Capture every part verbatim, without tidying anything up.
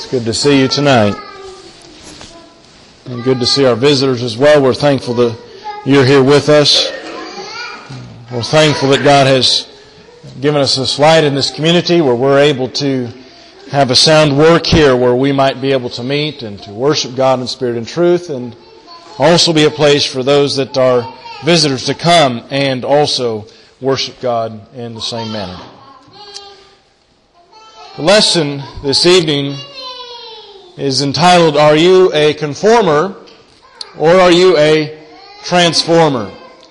It's good to see you tonight. And good to see our visitors as well. We're thankful that you're here with us. We're thankful that God has given us this light in this community where we're able to have a sound work here where we might be able to meet and to worship God in spirit and truth, and also be a place for those that are visitors to come and also worship God in the same manner. The lesson this evening is entitled, Are You a Conformer or Are You a Transformer?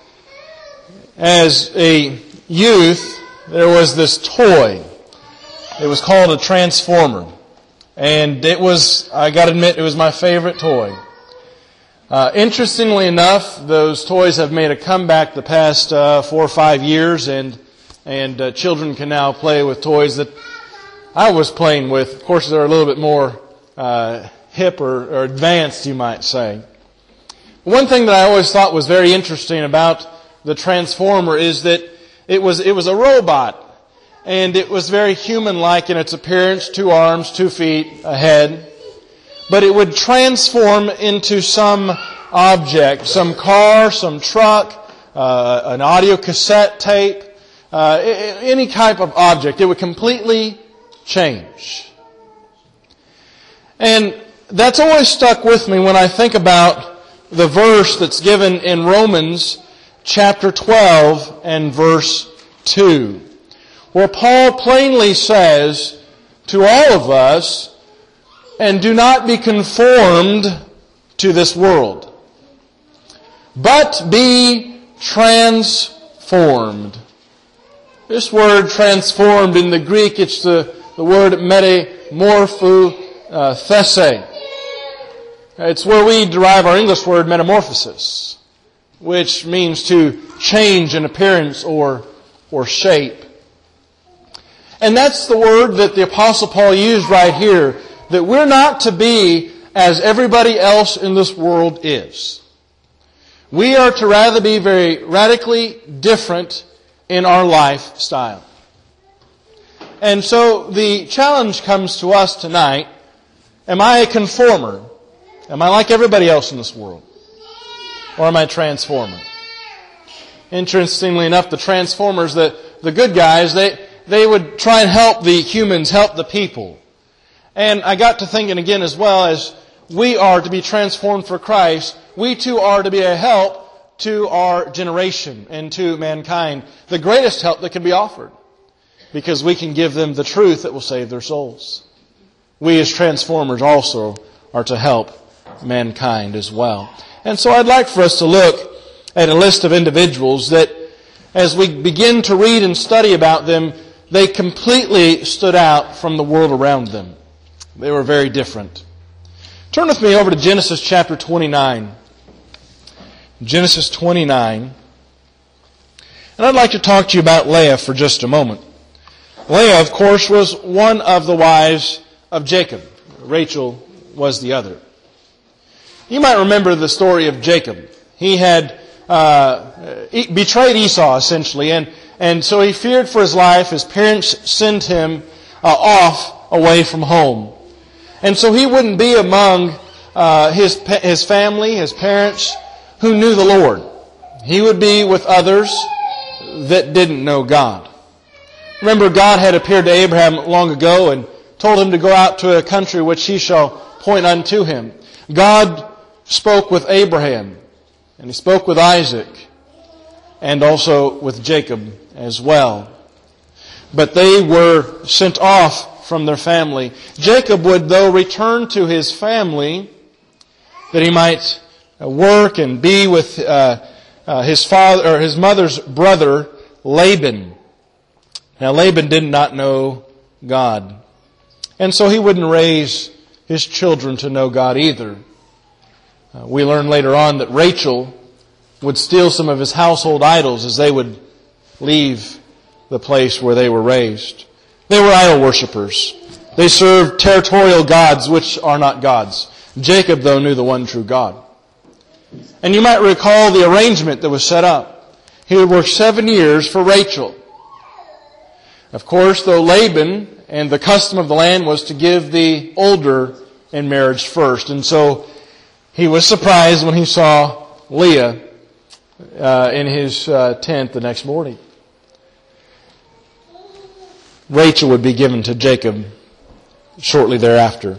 As a youth, there was this toy. It was called a Transformer. And it was, I gotta admit, it was my favorite toy. Uh, interestingly enough, those toys have made a comeback the past uh, four or five years, and and uh, children can now play with toys that I was playing with. Of course, they're a little bit more uh, hip or, or advanced, you might say. One thing that I always thought was very interesting about the Transformer is that it was it was a robot, and it was very human-like in its appearance: two arms, two feet, a head. But it would transform into some object, some car, some truck, uh, an audio cassette tape, uh, any type of object. It would completely change. And that's always stuck with me when I think about the verse that's given in Romans chapter twelve and verse two, where Paul plainly says to all of us, and do not be conformed to this world, but be transformed. This word transformed in the Greek, it's the, the word metamorpho uh, these. It's where we derive our English word metamorphosis, which means to change in appearance or, or shape. And that's the word that the Apostle Paul used right here, that we're not to be as everybody else in this world is. We are to rather be very radically different in our lifestyle. And so the challenge comes to us tonight, am I a conformer? Am I like everybody else in this world? Or am I a transformer? Interestingly enough, the transformers, the, the good guys, they, they would try and help the humans, help the people. And I got to thinking again as well, as we are to be transformed for Christ, we too are to be a help to our generation and to mankind. The greatest help that can be offered. Because we can give them the truth that will save their souls. We as transformers also are to help mankind as well. And so I'd like for us to look at a list of individuals that, as we begin to read and study about them, they completely stood out from the world around them. They were very different. Turn with me over to Genesis chapter twenty-nine. Genesis twenty-nine. And I'd like to talk to you about Leah for just a moment. Leah, of course, was one of the wives of Jacob. Rachel was the other. You might remember the story of Jacob. He had uh, betrayed Esau, essentially, and, and so he feared for his life. His parents sent him uh, off away from home. And so he wouldn't be among uh, his his family, his parents, who knew the Lord. He would be with others that didn't know God. Remember, God had appeared to Abraham long ago and told him to go out to a country which he shall point unto him. God spoke with Abraham, and He spoke with Isaac, and also with Jacob as well. But they were sent off from their family. Jacob would, though, return to his family that he might work and be with uh, uh, his father or his mother's brother, Laban. Now, Laban did not know God, and so he wouldn't raise his children to know God either. Uh, we learn later on that Rachel would steal some of his household idols as they would leave the place where they were raised. They were idol worshippers. They served territorial gods which are not gods. Jacob, though, knew the one true God. And you might recall the arrangement that was set up. He would work seven years for Rachel. Of course, though Laban And the custom of the land was to give the older in marriage first. And so he was surprised when he saw Leah uh, in his uh, tent the next morning. Rachel would be given to Jacob shortly thereafter.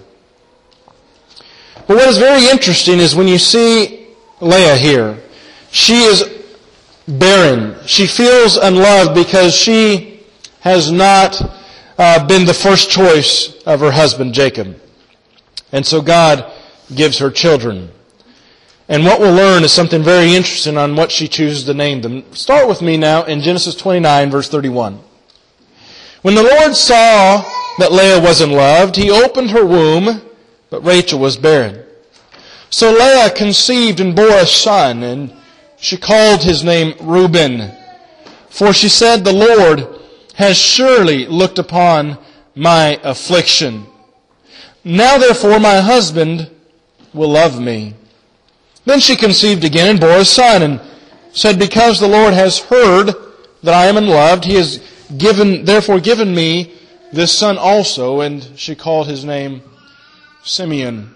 But what is very interesting is when you see Leah here, she is barren. She feels unloved because she has not uh, been the first choice of her husband Jacob. And so God gives her children. And what we'll learn is something very interesting on what she chooses to name them. Start with me now in Genesis twenty-nine, verse thirty-one. When the Lord saw that Leah was unloved, He opened her womb, but Rachel was barren. So Leah conceived and bore a son, and she called his name Reuben. For she said, the Lord has surely looked upon my affliction. Now therefore my husband will love me. Then she conceived again and bore a son, and said, because the Lord has heard that I am unloved, He has given, therefore given me this son also. And she called his name Simeon.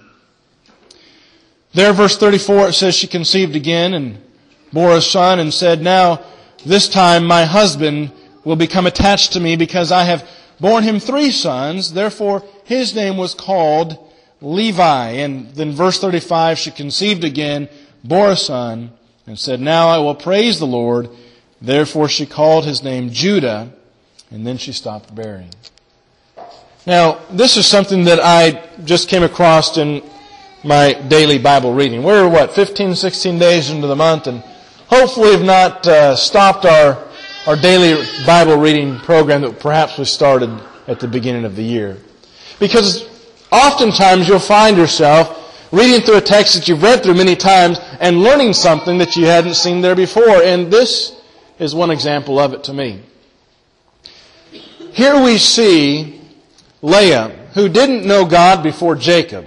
There, verse thirty-four, it says she conceived again and bore a son, and said, now this time my husband will become attached to me, because I have borne him three sons. Therefore his name was called Levi. And then verse thirty-five, she conceived again, bore a son, and said, now I will praise the Lord. Therefore she called his name Judah. And then she stopped bearing. Now, this is something that I just came across in my daily Bible reading. We're, what, fifteen, sixteen days into the month, and hopefully have not uh, stopped our, our daily Bible reading program that perhaps we started at the beginning of the year. Because oftentimes you'll find yourself reading through a text that you've read through many times and learning something that you hadn't seen there before. And this is one example of it to me. Here we see Leah, who didn't know God before Jacob,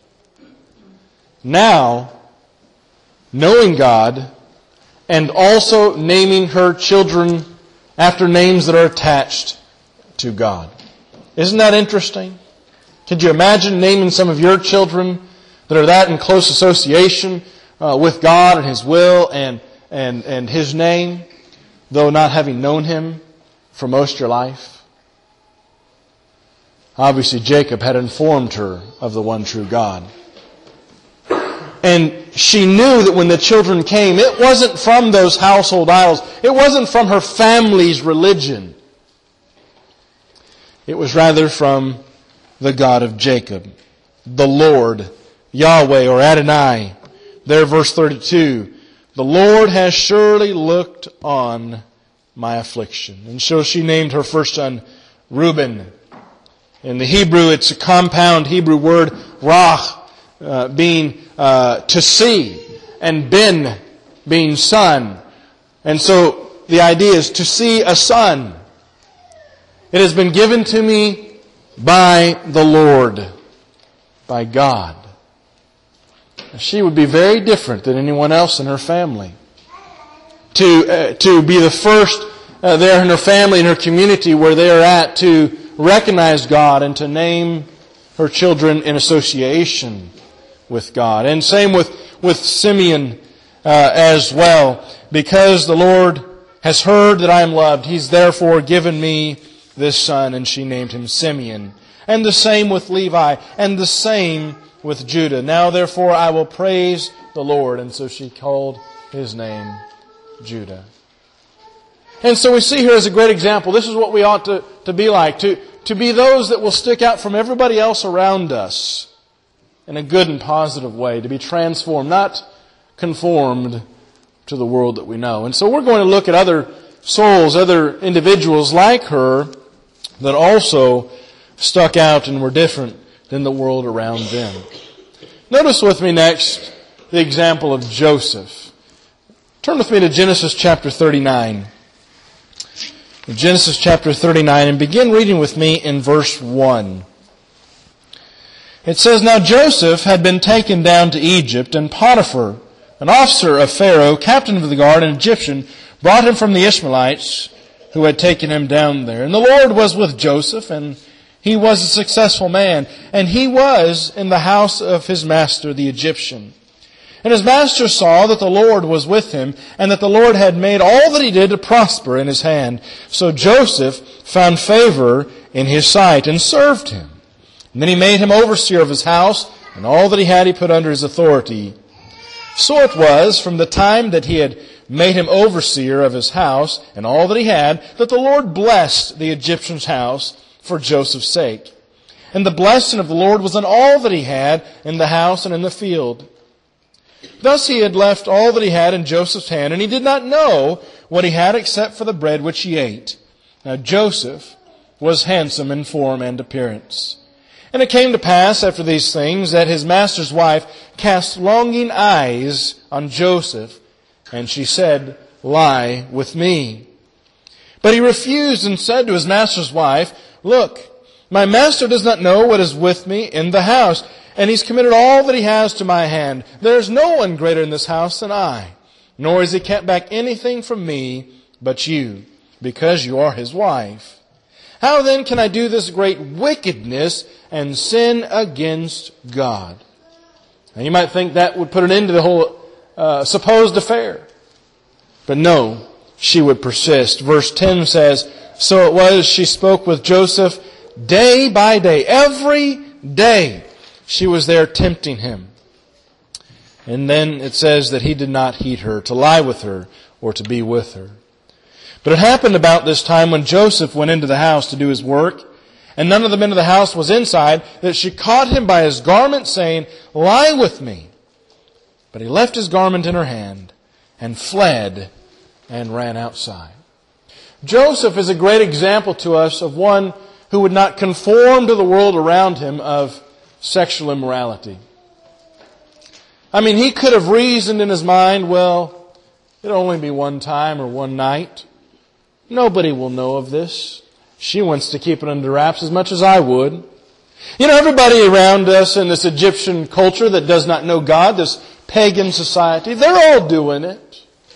now knowing God and also naming her children after names that are attached to God. Isn't that interesting? Could you imagine naming some of your children that are that in close association uh, with God and His will and, and, and His name, though not having known Him for most of your life? Obviously, Jacob had informed her of the one true God. And she knew that when the children came, it wasn't from those household idols. It wasn't from her family's religion. It was rather from the God of Jacob, the Lord, Yahweh or Adonai. There, verse thirty-two, the Lord has surely looked on my affliction. And so she named her first son Reuben. In the Hebrew, it's a compound Hebrew word, rach, uh, being uh, to see, and ben, being son. And so the idea is to see a son. It has been given to me by the Lord, by God. She would be very different than anyone else in her family. To uh, to be the first uh, there in her family, in her community where they are at, to recognize God and to name her children in association with God. And same with, with Simeon uh, as well. Because the Lord has heard that I am loved, He's therefore given me this son, and she named him Simeon. And the same with Levi, and the same with Judah. Now therefore I will praise the Lord. And so she called his name Judah. And so we see here as a great example, this is what we ought to, to be like. To, to be those that will stick out from everybody else around us in a good and positive way. To be transformed, not conformed to the world that we know. And so we're going to look at other souls, other individuals like her that also stuck out and were different than the world around them. Notice with me next the example of Joseph. Turn with me to Genesis chapter thirty-nine. Genesis chapter thirty-nine, and begin reading with me in verse one. It says, now Joseph had been taken down to Egypt, and Potiphar, an officer of Pharaoh, captain of the guard, an Egyptian, brought him from the Ishmaelites who had taken him down there. And the Lord was with Joseph, and He was a successful man, and he was in the house of his master, the Egyptian. And his master saw that the Lord was with him, and that the Lord had made all that he did to prosper in his hand. So Joseph found favor in his sight and served him. And then he made him overseer of his house, and all that he had he put under his authority. So it was, from the time that he had made him overseer of his house, and all that he had, that the Lord blessed the Egyptian's house for Joseph's sake. And the blessing of the Lord was on all that he had in the house and in the field. Thus he had left all that he had in Joseph's hand, and he did not know what he had except for the bread which he ate. Now Joseph was handsome in form and appearance. And it came to pass after these things that his master's wife cast longing eyes on Joseph, and she said, "Lie with me." But he refused and said to his master's wife, "Look, my master does not know what is with me in the house, and he's committed all that he has to my hand. There is no one greater in this house than I, nor has he kept back anything from me but you, because you are his wife. How then can I do this great wickedness and sin against God?" Now you might think that would put an end to the whole uh, supposed affair. But no, she would persist. Verse ten says, "So it was she spoke with Joseph day by day." Every day she was there tempting him. And then it says that he did not heed her, to lie with her or to be with her. But it happened about this time when Joseph went into the house to do his work, and none of the men of the house was inside, that she caught him by his garment, saying, "Lie with me." But he left his garment in her hand and fled and ran outside. Joseph is a great example to us of one who would not conform to the world around him of sexual immorality. I mean, he could have reasoned in his mind, well, it'll only be one time or one night. Nobody will know of this. She wants to keep it under wraps as much as I would. You know, everybody around us in this Egyptian culture that does not know God, this pagan society, they're all doing it.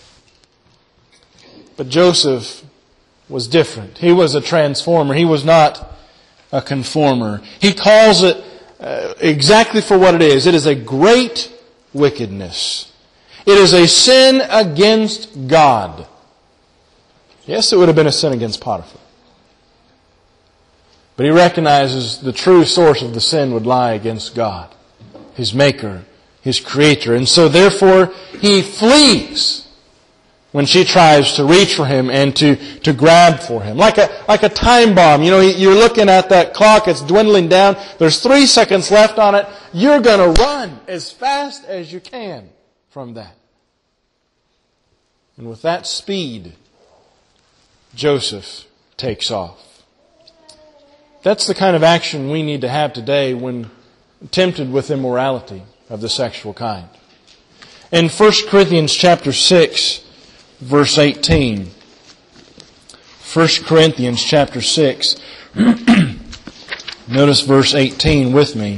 But Joseph was different. He was a transformer. He was not a conformer. He calls it uh, exactly for what it is. It is a great wickedness. It is a sin against God. Yes, it would have been a sin against Potiphar. But he recognizes the true source of the sin would lie against God, His Maker, His Creator. And so therefore he flees when she tries to reach for him and to, to grab for him. Like a, like a time bomb. You know, you're looking at that clock, it's dwindling down. There's three seconds left on it. You're going to run as fast as you can from that. And with that speed, Joseph takes off. That's the kind of action we need to have today when tempted with immorality of the sexual kind. In First Corinthians chapter six, verse eighteen. First Corinthians chapter six. Notice verse eighteen with me.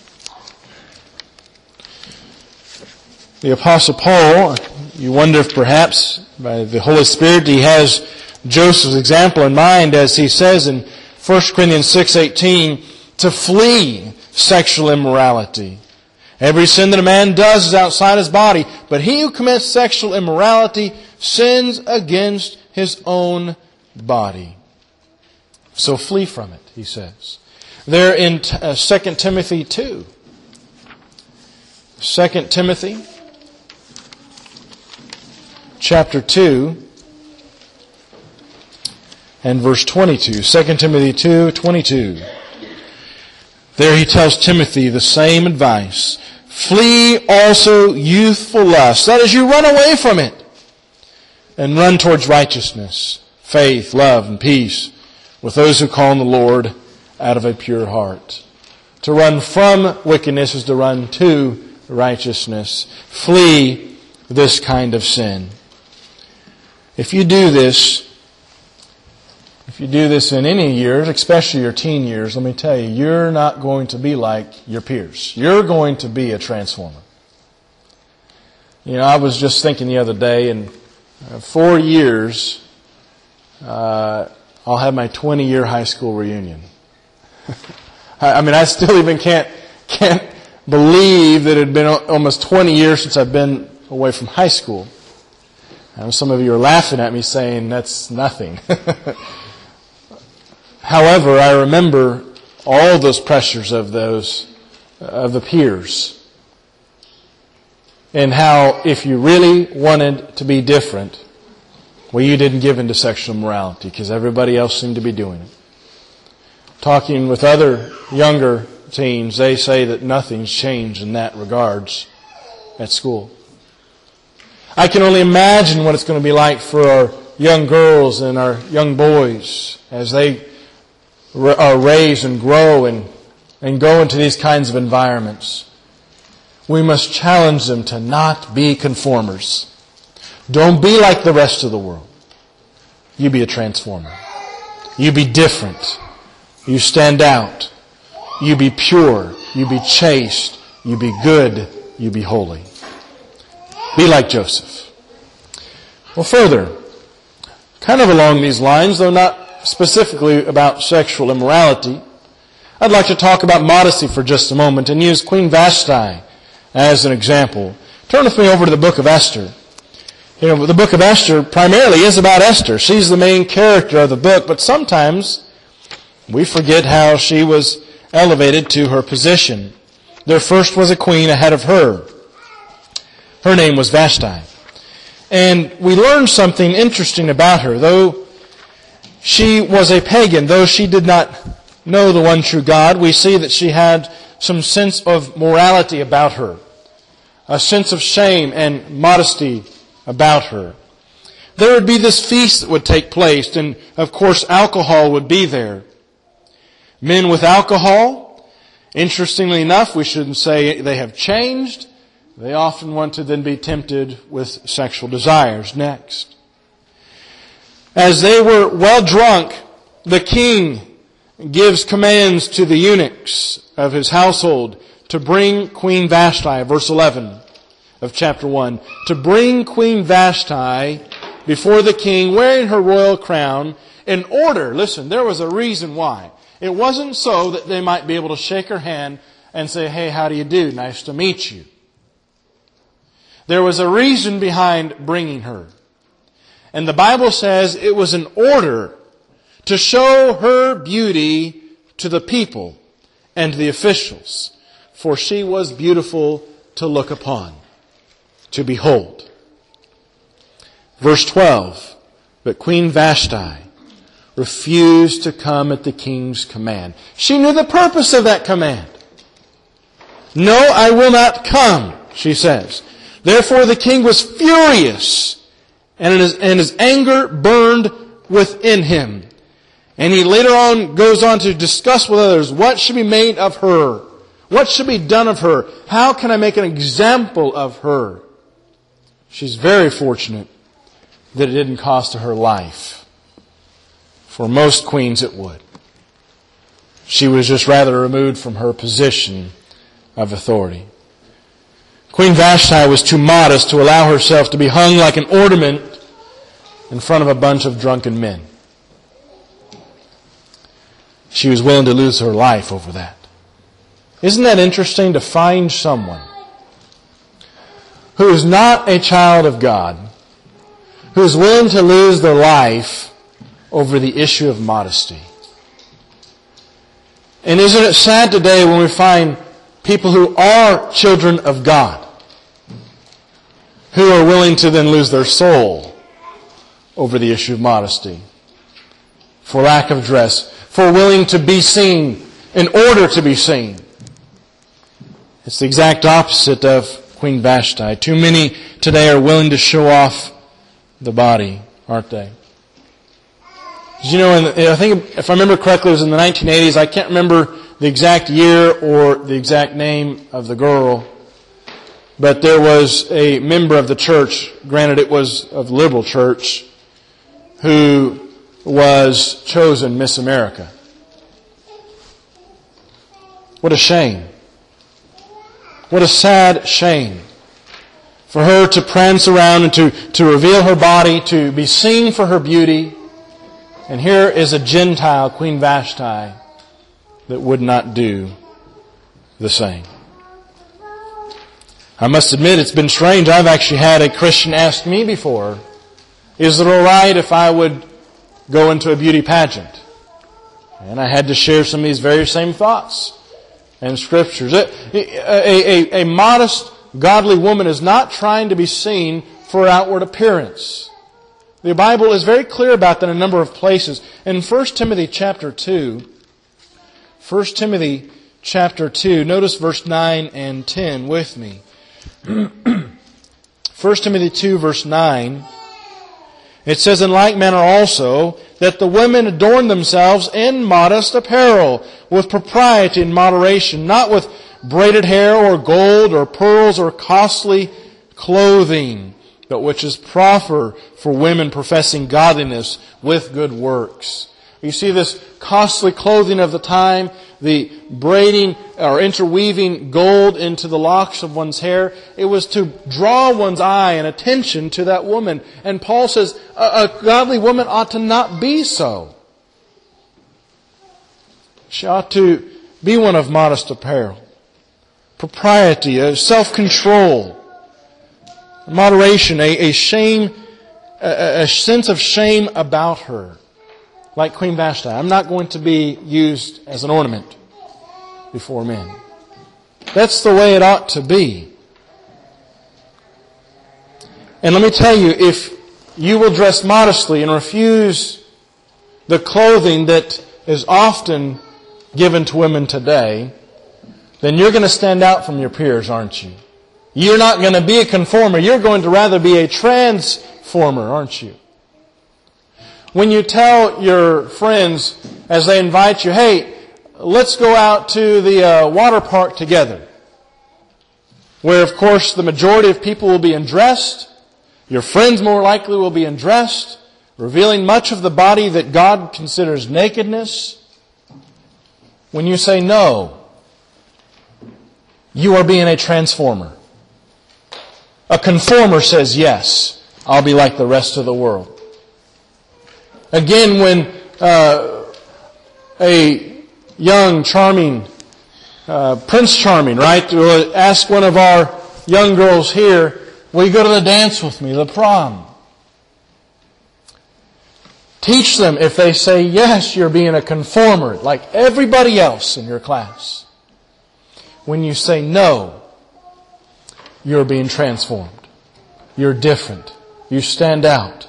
The Apostle Paul, you wonder if perhaps by the Holy Spirit he has Joseph's example in mind, as he says in First Corinthians six eighteen, to flee sexual immorality. Every sin that a man does is outside his body, but he who commits sexual immorality sins against his own body. So flee from it, he says. There in uh, Second Timothy two. Second Timothy chapter two and verse twenty-two. Second Timothy two twenty-two. There he tells Timothy the same advice. Flee also youthful lust. That is, you run away from it. And run towards righteousness, faith, love, and peace with those who call on the Lord out of a pure heart. To run from wickedness is to run to righteousness. Flee this kind of sin. If you do this, if you do this in any years, especially your teen years, let me tell you, you're not going to be like your peers. You're going to be a transformer. You know, I was just thinking the other day, in uh, four years, uh, I'll have my twenty-year high school reunion. I mean, I still even can't can't believe that it had been almost twenty years since I've been away from high school. I know some of you are laughing at me saying that's nothing. However, I remember all those pressures of those, of the peers. And how if you really wanted to be different, well, you didn't give into sexual morality because everybody else seemed to be doing it. Talking with other younger teens, they say that nothing's changed in that regards at school. I can only imagine what it's going to be like for our young girls and our young boys as they are raised and grow and, and go into these kinds of environments. We must challenge them to not be conformers. Don't be like the rest of the world. You be a transformer. You be different. You stand out. You be pure. You be chaste. You be good. You be holy. Be like Joseph. Well, further, kind of along these lines, though not specifically about sexual immorality, I'd like to talk about modesty for just a moment and use Queen Vashti as an example. Turn with me over to the book of Esther. You know, the book of Esther primarily is about Esther. She's the main character of the book, but sometimes we forget how she was elevated to her position. There first was a queen ahead of her. Her name was Vashti. And we learn something interesting about her. Though she was a pagan, though she did not know the one true God, we see that she had some sense of morality about her. A sense of shame and modesty about her. There would be this feast that would take place, and of course alcohol would be there. Men with alcohol, interestingly enough, we shouldn't say they have changed. They often want to then be tempted with sexual desires next. As they were well drunk, the king gives commands to the eunuchs of his household to bring Queen Vashti, verse eleven of chapter one, to bring Queen Vashti before the king wearing her royal crown in order, listen, there was a reason why. It wasn't so that they might be able to shake her hand and say, hey, how do you do? Nice to meet you. There was a reason behind bringing her. And the Bible says it was in order to show her beauty to the people and the officials. For she was beautiful to look upon, to behold. Verse twelve, but Queen Vashti refused to come at the king's command. She knew the purpose of that command. No, I will not come, she says. Therefore the king was furious, and his, and his anger burned within him. And he later on goes on to discuss with others what should be made of her. What should be done of her? How can I make an example of her? She's very fortunate that it didn't cost her her life. For most queens it would. She was just rather removed from her position of authority. Queen Vashti was too modest to allow herself to be hung like an ornament in front of a bunch of drunken men. She was willing to lose her life over that. Isn't that interesting to find someone who is not a child of God, who is willing to lose their life over the issue of modesty? And isn't it sad today when we find people who are children of God, who are willing to then lose their soul over the issue of modesty, for lack of dress, for willing to be seen in order to be seen? It's the exact opposite of Queen Vashti. Too many today are willing to show off the body, aren't they? Did you know, in the, I think if I remember correctly, it was in the nineteen eighties. I can't remember the exact year or the exact name of the girl, but there was a member of the church, granted it was of the liberal church, who was chosen Miss America. What a shame. What a sad shame for her to prance around and to, to reveal her body, to be seen for her beauty. And here is a Gentile, Queen Vashti, that would not do the same. I must admit it's been strange. I've actually had a Christian ask me before, is it all right if I would go into a beauty pageant? And I had to share some of these very same thoughts and scriptures. A, a, a, a modest, godly woman is not trying to be seen for outward appearance. The Bible is very clear about that in a number of places. In First Timothy chapter two, First Timothy chapter two, notice verse nine and ten with me. First Timothy two verse nine, it says, in like manner also, that the women adorn themselves in modest apparel, with propriety and moderation, not with braided hair or gold or pearls or costly clothing, but which is proper for women professing godliness with good works. You see this costly clothing of the time, the braiding or interweaving gold into the locks of one's hair. It was to draw one's eye and attention to that woman. And Paul says a, a godly woman ought to not be so. She ought to be one of modest apparel, propriety, self-control, moderation, a, a shame, a, a sense of shame about her. Like Queen Vashti, I'm not going to be used as an ornament before men. That's the way it ought to be. And let me tell you, if you will dress modestly and refuse the clothing that is often given to women today, then you're going to stand out from your peers, aren't you? You're not going to be a conformer. You're going to rather be a transformer, aren't you? When you tell your friends as they invite you, hey, let's go out to the uh, water park together, where of course the majority of people will be undressed, your friends more likely will be undressed, revealing much of the body that God considers nakedness. When you say no, you are being a transformer. A conformer says yes, I'll be like the rest of the world. Again, when uh, a young, charming, uh, Prince Charming, right, will ask one of our young girls here, will you go to the dance with me, the prom? Teach them, if they say yes, you're being a conformer, like everybody else in your class. When you say no, you're being transformed. You're different. You stand out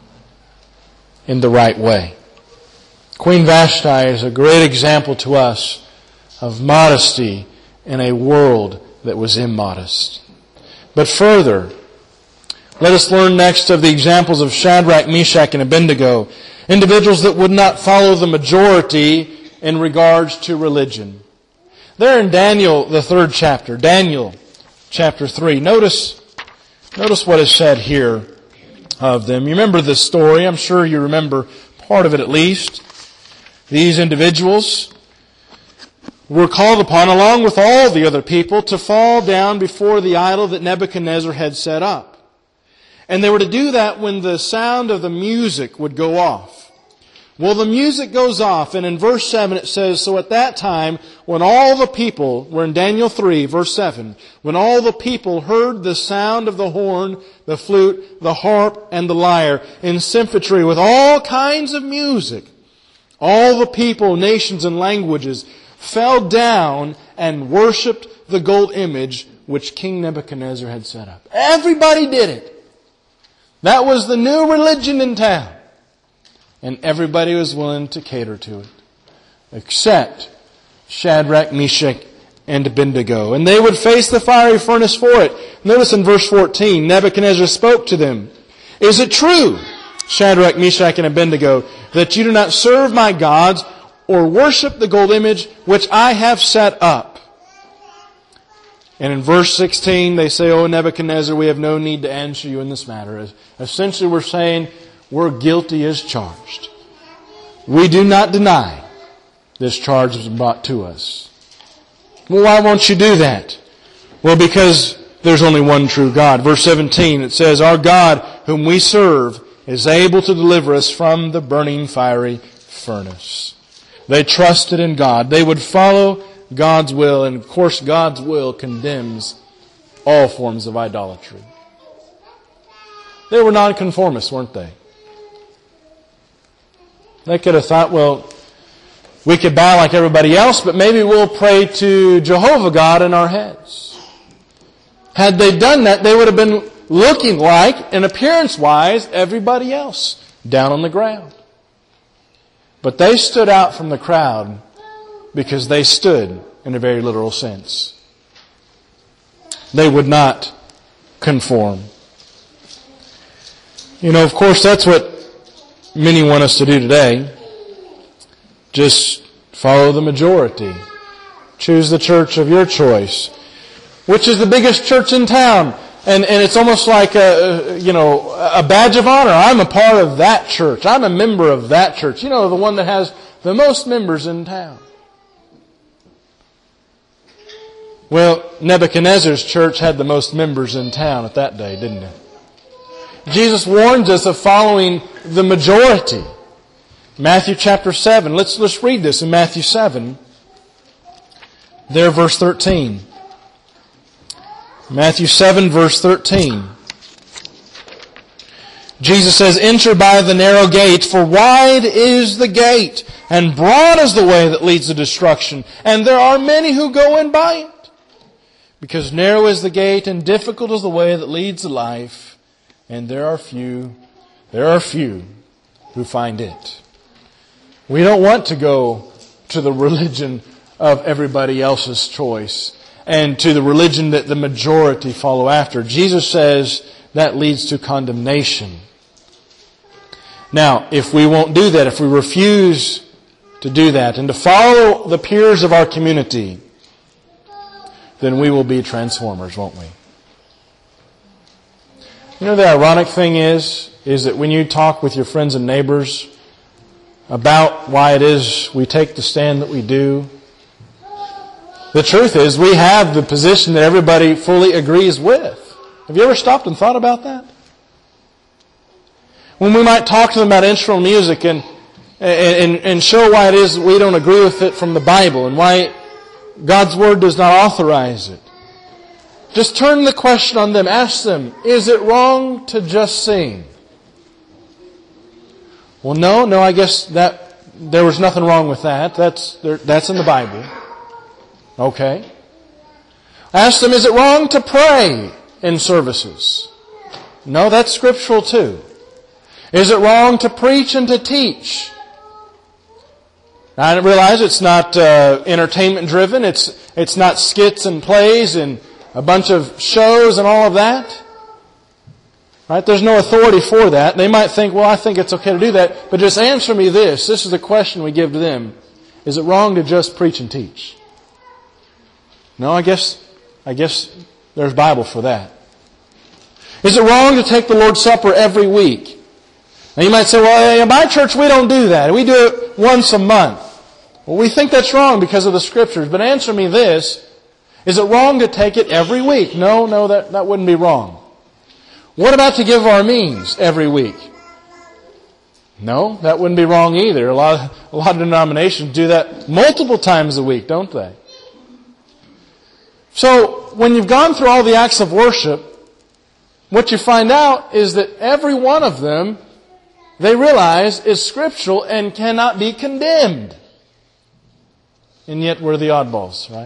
in the right way. Queen Vashti is a great example to us of modesty in a world that was immodest. But further, let us learn next of the examples of Shadrach, Meshach, and Abednego, individuals that would not follow the majority in regards to religion. There in Daniel, the third chapter, Daniel chapter three, notice, notice what is said here of them. You remember this story. I'm sure you remember part of it at least. These individuals were called upon, along with all the other people, to fall down before the idol that Nebuchadnezzar had set up. And they were to do that when the sound of the music would go off. Well, the music goes off, and in verse seven it says, so at that time, when all the people, we're in Daniel three, verse seven, when all the people heard the sound of the horn, the flute, the harp, and the lyre, in symphony with all kinds of music, all the people, nations, and languages fell down and worshipped the gold image which King Nebuchadnezzar had set up. Everybody did it. That was the new religion in town. And everybody was willing to cater to it. Except Shadrach, Meshach, and Abednego. And they would face the fiery furnace for it. Notice in verse fourteen, Nebuchadnezzar spoke to them. Is it true, Shadrach, Meshach, and Abednego, that you do not serve my gods or worship the gold image which I have set up? And in verse sixteen, they say, O Nebuchadnezzar, we have no need to answer you in this matter. Essentially, we're saying, we're guilty as charged. We do not deny this charge was brought to us. Well, why won't you do that? Well, because there's only one true God. Verse seventeen, it says, our God, whom we serve, is able to deliver us from the burning fiery furnace. They trusted in God. They would follow God's will. And of course, God's will condemns all forms of idolatry. They were nonconformists, weren't they? They could have thought, well, we could bow like everybody else, but maybe we'll pray to Jehovah God in our heads. Had they done that, they would have been looking like, and appearance-wise, everybody else down on the ground. But they stood out from the crowd because they stood in a very literal sense. They would not conform. You know, of course, that's what many want us to do today. Just follow the majority. Choose the church of your choice. Which is the biggest church in town? And, and it's almost like a, you know, a badge of honor. I'm a part of that church. I'm a member of that church. You know, the one that has the most members in town. Well, Nebuchadnezzar's church had the most members in town at that day, didn't it? Jesus warns us of following the majority. Matthew chapter seven. Let's, let's read this in Matthew seven. There, verse thirteen. Matthew seven, verse thirteen. Jesus says, "Enter by the narrow gate, for wide is the gate, and broad is the way that leads to destruction, and there are many who go in by it. Because narrow is the gate, and difficult is the way that leads to life, and there are few, there are few who find it." We don't want to go to the religion of everybody else's choice and to the religion that the majority follow after. Jesus says that leads to condemnation. Now, if we won't do that, if we refuse to do that and to follow the peers of our community, then we will be transformers, won't we? You know, the ironic thing is, is that when you talk with your friends and neighbors about why it is we take the stand that we do, the truth is we have the position that everybody fully agrees with. Have you ever stopped and thought about that? When we might talk to them about instrumental music and, and, and show why it is we don't agree with it from the Bible and why God's Word does not authorize it. Just turn the question on them. Ask them, is it wrong to just sing? Well, no, no, I guess that there was nothing wrong with that. That's, that's in the Bible. Okay. Ask them, is it wrong to pray in services? No, that's scriptural too. Is it wrong to preach and to teach? Now, I realize it's not uh, entertainment driven. It's it's not skits and plays and a bunch of shows and all of that. Right? There's no authority for that. They might think, well, I think it's okay to do that. But just answer me this. This is the question we give to them. Is it wrong to just preach and teach? No, I guess, I guess there's Bible for that. Is it wrong to take the Lord's Supper every week? Now you might say, well, in my church we don't do that. We do it once a month. Well, we think that's wrong because of the Scriptures. But answer me this. Is it wrong to take it every week? No, no, that, that wouldn't be wrong. What about to give our means every week? No, that wouldn't be wrong either. A lot of, a lot of denominations do that multiple times a week, don't they? So, when you've gone through all the acts of worship, what you find out is that every one of them, they realize, is scriptural and cannot be condemned. And yet we're the oddballs, right?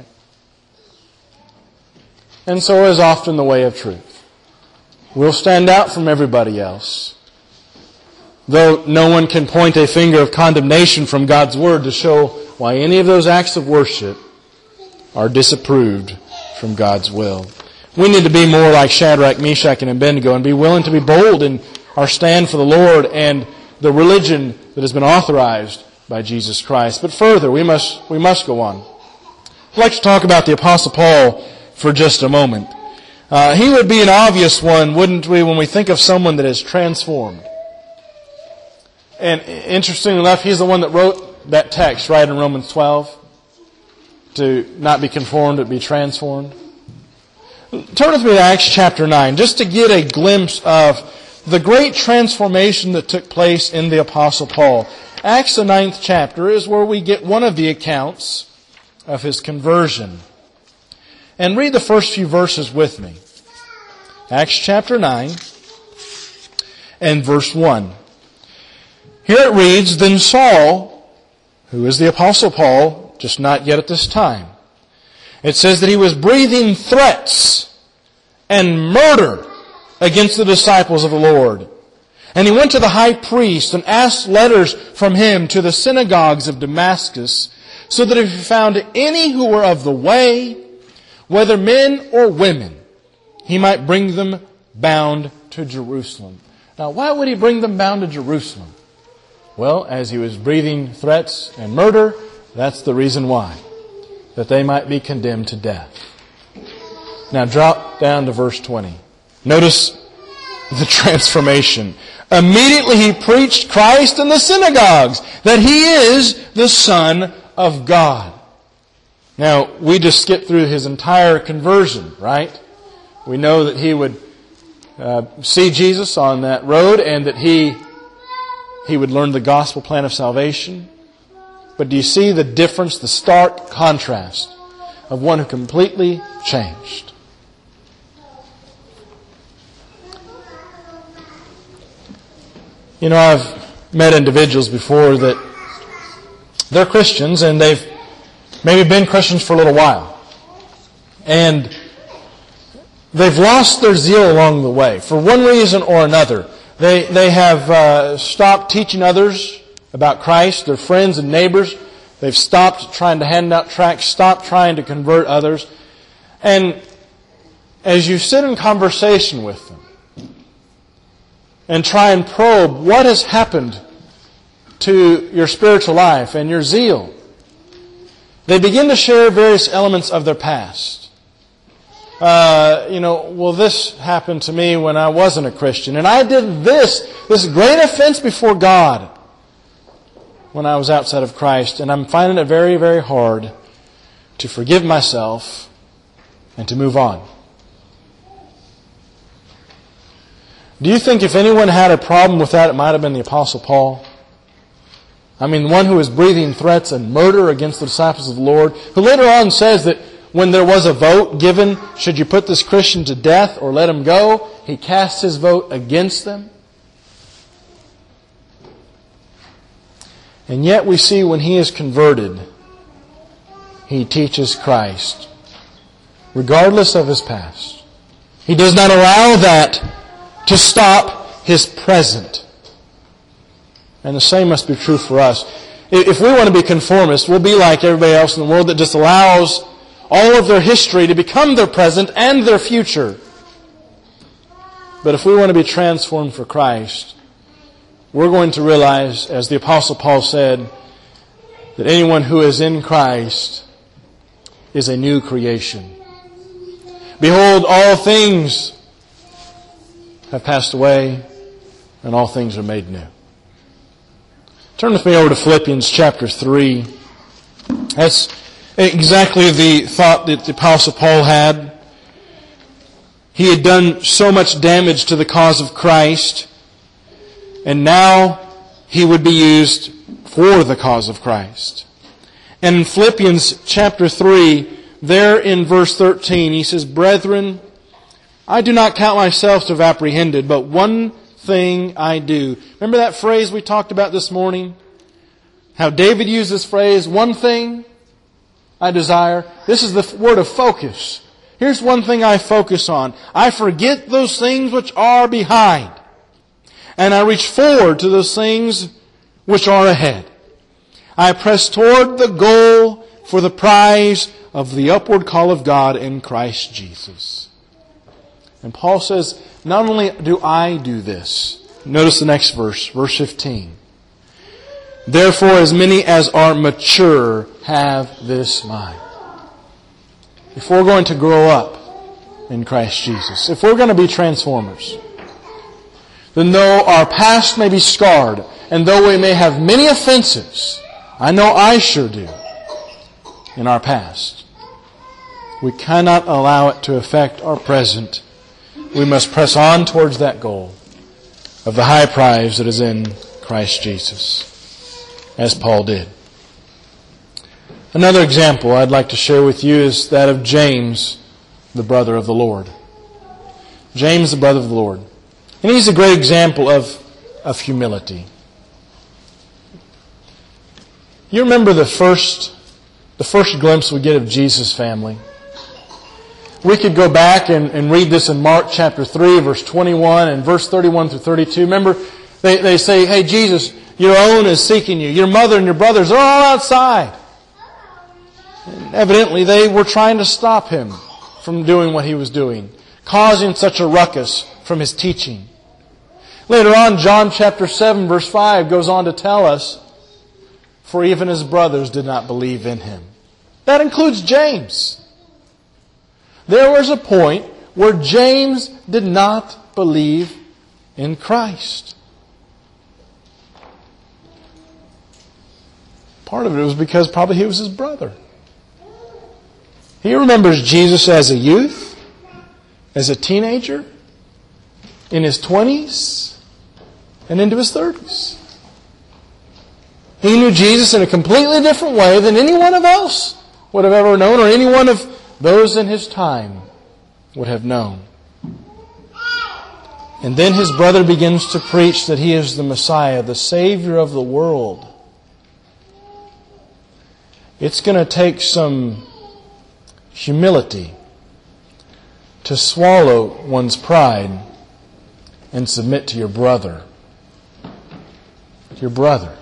And so is often the way of truth. We'll stand out from everybody else. Though no one can point a finger of condemnation from God's Word to show why any of those acts of worship are disapproved from God's will. We need to be more like Shadrach, Meshach, and Abednego and be willing to be bold in our stand for the Lord and the religion that has been authorized by Jesus Christ. But further, we must, we must go on. I'd like to talk about the Apostle Paul for just a moment. Uh, he would be an obvious one, wouldn't we, when we think of someone that is transformed. And interestingly enough, he's the one that wrote that text, right, in Romans twelve. To not be conformed, but be transformed. Turn with me to Acts chapter nine, just to get a glimpse of the great transformation that took place in the Apostle Paul. Acts, the ninth chapter, is where we get one of the accounts of his conversion. And read the first few verses with me. Acts chapter nine and verse one. Here it reads, Then Saul, who is the Apostle Paul, just not yet at this time, it says that he was breathing threats and murder against the disciples of the Lord. And he went to the high priest and asked letters from him to the synagogues of Damascus, so that if he found any who were of the way, whether men or women, he might bring them bound to Jerusalem. Now, why would he bring them bound to Jerusalem? Well, as he was breathing threats and murder, that's the reason why. That they might be condemned to death. Now, drop down to verse twenty. Notice the transformation. Immediately he preached Christ in the synagogues, that he is the Son of God. Now, we just skipped through his entire conversion, right? We know that he would uh, see Jesus on that road and that he he would learn the gospel plan of salvation. But do you see the difference, the stark contrast of one who completely changed? You know, I've met individuals before that they're Christians and they've maybe been Christians for a little while. And they've lost their zeal along the way for one reason or another. They they have uh, stopped teaching others about Christ, their friends and neighbors. They've stopped trying to hand out tracts, stopped trying to convert others. And as you sit in conversation with them and try and probe what has happened to your spiritual life and your zeal, they begin to share various elements of their past. Uh, you know, well, this happened to me when I wasn't a Christian. And I did this, this great offense before God when I was outside of Christ. And I'm finding it very, very hard to forgive myself and to move on. Do you think if anyone had a problem with that, it might have been the Apostle Paul? I mean, the one who was breathing threats and murder against the disciples of the Lord, who later on says that when there was a vote given, should you put this Christian to death or let him go, he cast his vote against them. And yet we see when he is converted, he teaches Christ, regardless of his past. He does not allow that to stop his present. And the same must be true for us. If we want to be conformists, we'll be like everybody else in the world that just allows all of their history to become their present and their future. But if we want to be transformed for Christ, we're going to realize, as the Apostle Paul said, that anyone who is in Christ is a new creation. Behold, all things have passed away, and all things are made new. Turn with me over to Philippians chapter three. That's exactly the thought that the Apostle Paul had. He had done so much damage to the cause of Christ, and now he would be used for the cause of Christ. And in Philippians chapter three, there in verse thirteen, he says, Brethren, I do not count myself to have apprehended, but one thing I do. Remember that phrase we talked about this morning? How David used this phrase, one thing I desire. This is the word of focus. Here's one thing I focus on. I forget those things which are behind, and I reach forward to those things which are ahead. I press toward the goal for the prize of the upward call of God in Christ Jesus. And Paul says, not only do I do this, notice the next verse, verse fifteen. Therefore, as many as are mature have this mind. If we're going to grow up in Christ Jesus, if we're going to be transformers, then though our past may be scarred, and though we may have many offenses, I know I sure do, in our past, we cannot allow it to affect our present. We must press on towards that goal of the high prize that is in Christ Jesus. as Paul did. Another example I'd like to share with you is that of James, the brother of the Lord. James, the brother of the Lord. And he's a great example of, of humility. You remember the first, the first glimpse we get of Jesus' family? We could go back and, and read this in Mark chapter three, verse twenty-one and verse thirty-one through thirty-two. Remember, they, they say, hey, Jesus, your own is seeking you. Your mother and your brothers are all outside. And evidently, they were trying to stop him from doing what he was doing, causing such a ruckus from his teaching. Later on, John chapter seven, verse five goes on to tell us, for even his brothers did not believe in him. That includes James. There was a point where James did not believe in Christ. Part of it was because probably he was his brother. He remembers Jesus as a youth, as a teenager, in his twenties, and into his thirties. He knew Jesus in a completely different way than anyone else would have ever known, or any one of those in his time would have known. And then his brother begins to preach that he is the Messiah, the Savior of the world. It's going to take some humility to swallow one's pride and submit to your brother. Your brother.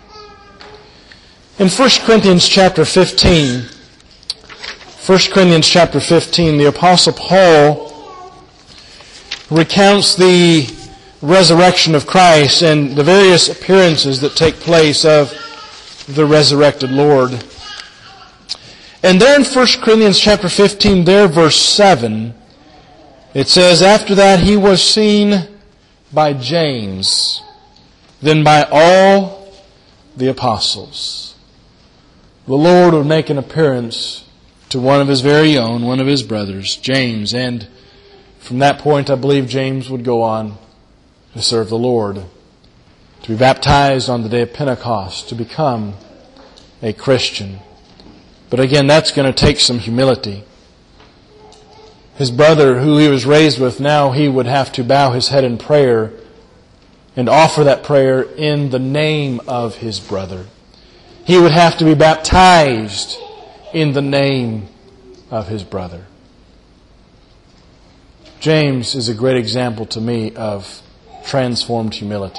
In First Corinthians chapter fifteen, First Corinthians chapter fifteen, the Apostle Paul recounts the resurrection of Christ and the various appearances that take place of the resurrected Lord. And there in First Corinthians chapter fifteen, there verse seven, it says, after that he was seen by James, then by all the apostles. The Lord would make an appearance to one of his very own, one of his brothers, James. And from that point, I believe James would go on to serve the Lord, to be baptized on the day of Pentecost, to become a Christian. But again, that's going to take some humility. His brother, who he was raised with, now he would have to bow his head in prayer and offer that prayer in the name of his brother. He would have to be baptized in the name of his brother. James is a great example to me of transformed humility.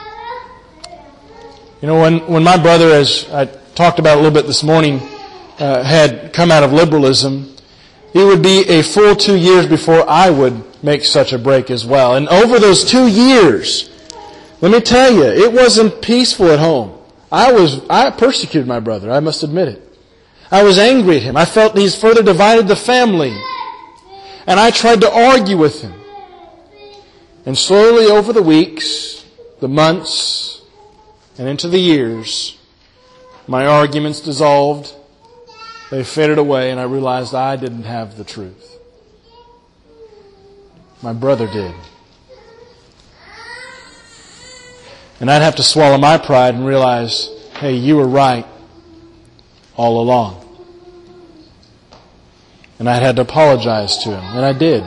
You know, when, when my brother, as I talked about a little bit this morning, uh, had come out of liberalism, it would be a full two years before I would make such a break as well. And over those two years, let me tell you, it wasn't peaceful at home. I was, I persecuted my brother, I must admit it. I was angry at him. I felt he's further divided the family. And I tried to argue with him. And slowly over the weeks, the months, and into the years, my arguments dissolved. They faded away, and I realized I didn't have the truth. My brother did. And I'd have to swallow my pride and realize, hey, you were right all along. And I had to apologize to him, and I did.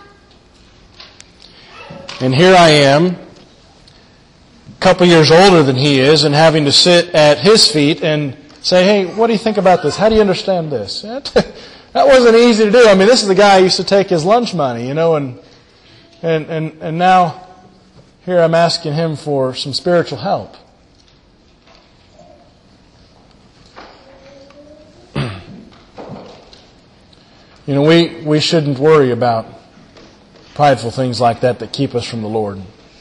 And here I am, a couple years older than he is, and having to sit at his feet and say, hey, what do you think about this? How do you understand this? That wasn't easy to do. I mean, this is the guy who used to take his lunch money, you know, and and and, and now here I'm asking him for some spiritual help. You know, we, we shouldn't worry about prideful things like that that keep us from the Lord.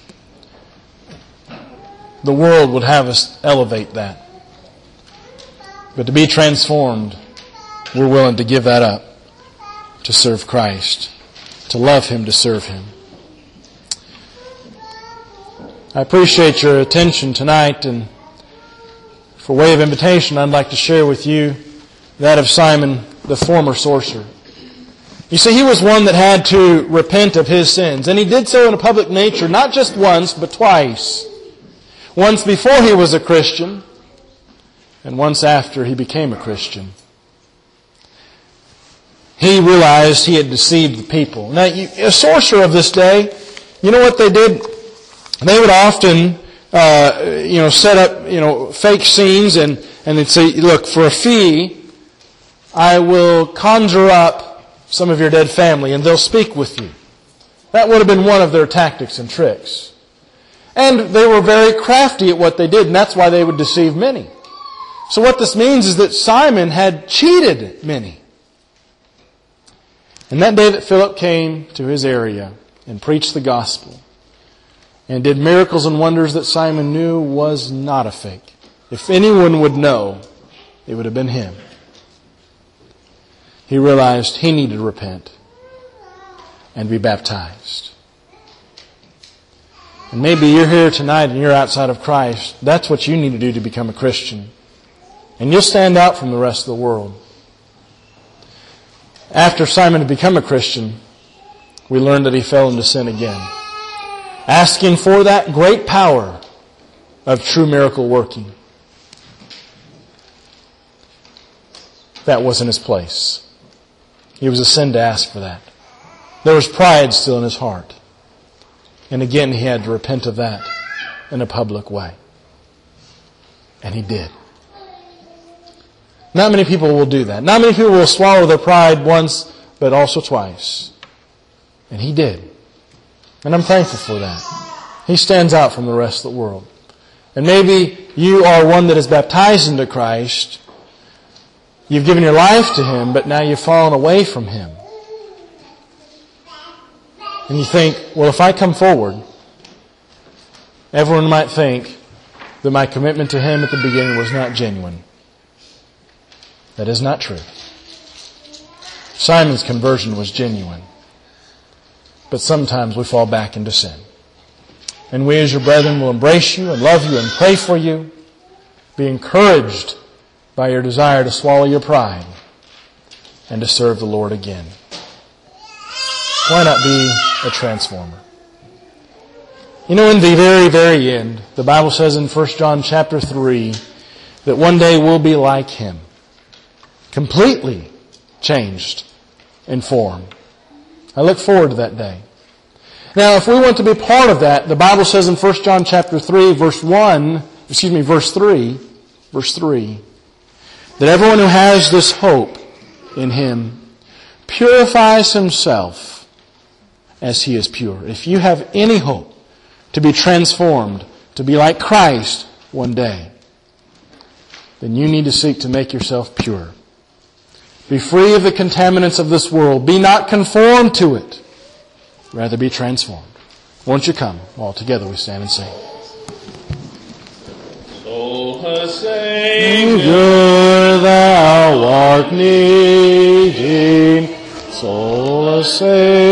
The world would have us elevate that. But to be transformed, we're willing to give that up to serve Christ, to love Him, to serve Him. I appreciate your attention tonight, and for way of invitation, I'd like to share with you that of Simon, the former sorcerer. You see, he was one that had to repent of his sins, and he did so in a public nature, not just once, but twice. Once before he was a Christian, and once after he became a Christian, he realized he had deceived the people. Now, a sorcerer of this day, you know what they did? They would often, uh, you know, set up, you know, fake scenes, and, and they'd say, look, for a fee, I will conjure up some of your dead family, and they'll speak with you. That would have been one of their tactics and tricks. And they were very crafty at what they did, and that's why they would deceive many. So what this means is that Simon had cheated many. And that day that Philip came to his area and preached the gospel and did miracles and wonders that Simon knew was not a fake. If anyone would know, it would have been him. He realized he needed to repent and be baptized. And maybe you're here tonight and you're outside of Christ. That's what you need to do to become a Christian. And you'll stand out from the rest of the world. After Simon had become a Christian, we learned that he fell into sin again, asking for that great power of true miracle working. That wasn't his place. It was a sin to ask for that. There was pride still in his heart. And again, he had to repent of that in a public way. And he did. Not many people will do that. Not many people will swallow their pride once, but also twice. And he did. And I'm thankful for that. He stands out from the rest of the world. And maybe you are one that is baptized into Christ. You've given your life to Him, but now you've fallen away from Him. And you think, well, if I come forward, everyone might think that my commitment to Him at the beginning was not genuine. That is not true. Simon's conversion was genuine. But sometimes we fall back into sin. And we as your brethren will embrace you and love you and pray for you. Be encouraged by your desire to swallow your pride and to serve the Lord again. Why not be a transformer? You know, in the very, very end, the Bible says in First John chapter three that one day we'll be like Him. Completely changed in form. I look forward to that day. Now, if we want to be part of that, the Bible says in First John chapter three, verse one, excuse me, verse three, verse three, that everyone who has this hope in Him purifies himself as he is pure. If you have any hope to be transformed, to be like Christ one day, then you need to seek to make yourself pure. Be free of the contaminants of this world. Be not conformed to it. Rather be transformed. Won't you come? All together we stand and sing. O Savior, thou art needing, soul Savior.